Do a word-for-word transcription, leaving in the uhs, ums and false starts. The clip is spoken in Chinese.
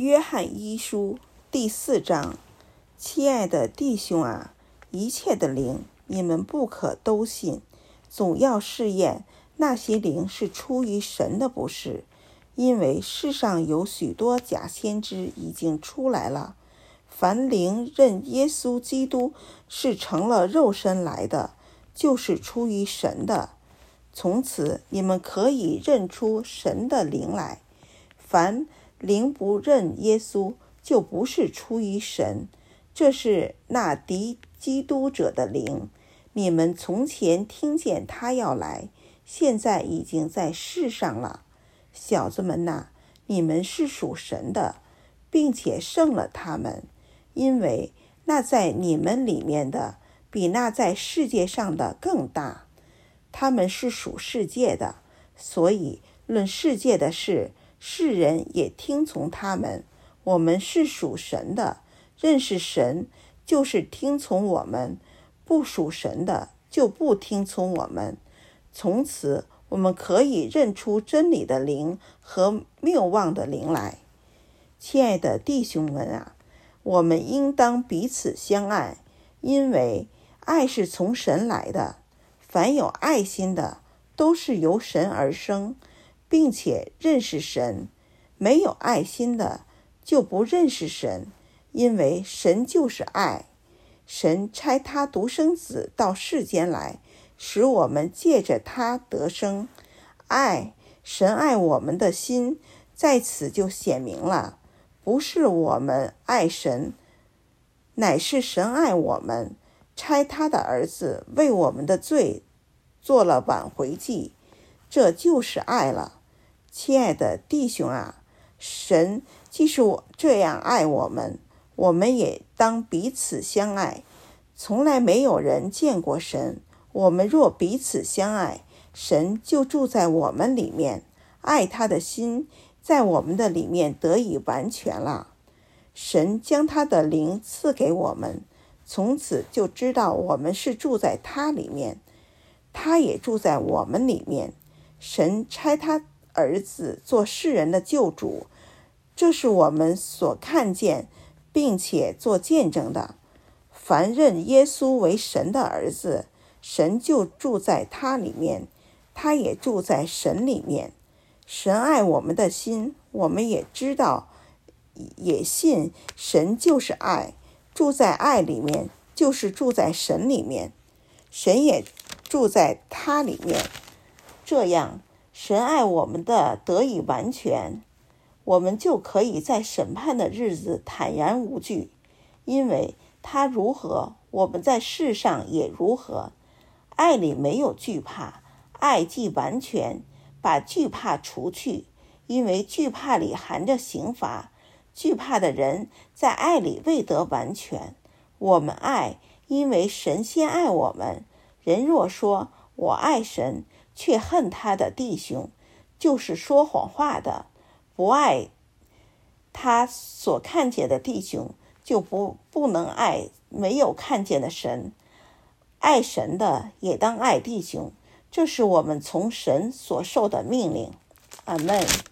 约翰一书第四章，亲爱的弟兄啊，一切的灵你们不可都信，总要试验那些灵是出于神的不是，因为世上有许多假先知已经出来了。凡灵认耶稣基督是成了肉身来的，就是出于神的。从此你们可以认出神的灵来。凡灵不认耶稣，就不是出于神，这是那敌基督者的灵。你们从前听见他要来，现在已经在世上了。小子们哪，你们是属神的，并且胜了他们，因为那在你们里面的，比那在世界上的更大。他们是属世界的，所以论世界的事，世人也听从他们。我们是属神的，认识神就是听从我们，不属神的就不听从我们。从此我们可以认出真理的灵和谬妄的灵来。亲爱的弟兄们啊，我们应当彼此相爱，因为爱是从神来的。凡有爱心的，都是由神而生，并且认识神。没有爱心的，就不认识神，因为神就是爱。神差他独生子到世间来，使我们借着他得生。爱，神爱我们的心在此就显明了，不是我们爱神，乃是神爱我们，差他的儿子为我们的罪做了挽回祭，这就是爱了。亲爱的弟兄啊，神既是这样爱我们，我们也当彼此相爱。从来没有人见过神，我们若彼此相爱，神就住在我们里面，爱他的心在我们的里面得以完全了。神将他的灵赐给我们，从此就知道我们是住在他里面，他也住在我们里面。神差他儿子做世人的救主，这是我们所看见并且做见证的。凡认耶稣为神的儿子，神就住在他里面，他也住在神里面。神爱我们的心，我们也知道也信，神就是爱，住在爱里面，就是住在神里面，神也住在他里面。这样神爱我们的得以完全，我们就可以在审判的日子坦然无惧，因为他如何，我们在世上也如何。爱里没有惧怕，爱既完全，把惧怕除去，因为惧怕里含着刑罚。惧怕的人在爱里未得完全。我们爱，因为神先爱我们。人若说我爱神，却恨他的弟兄，就是说谎话的。不爱他所看见的弟兄，就不不能爱没有看见的神。爱神的也当爱弟兄，这是我们从神所受的命令。阿们。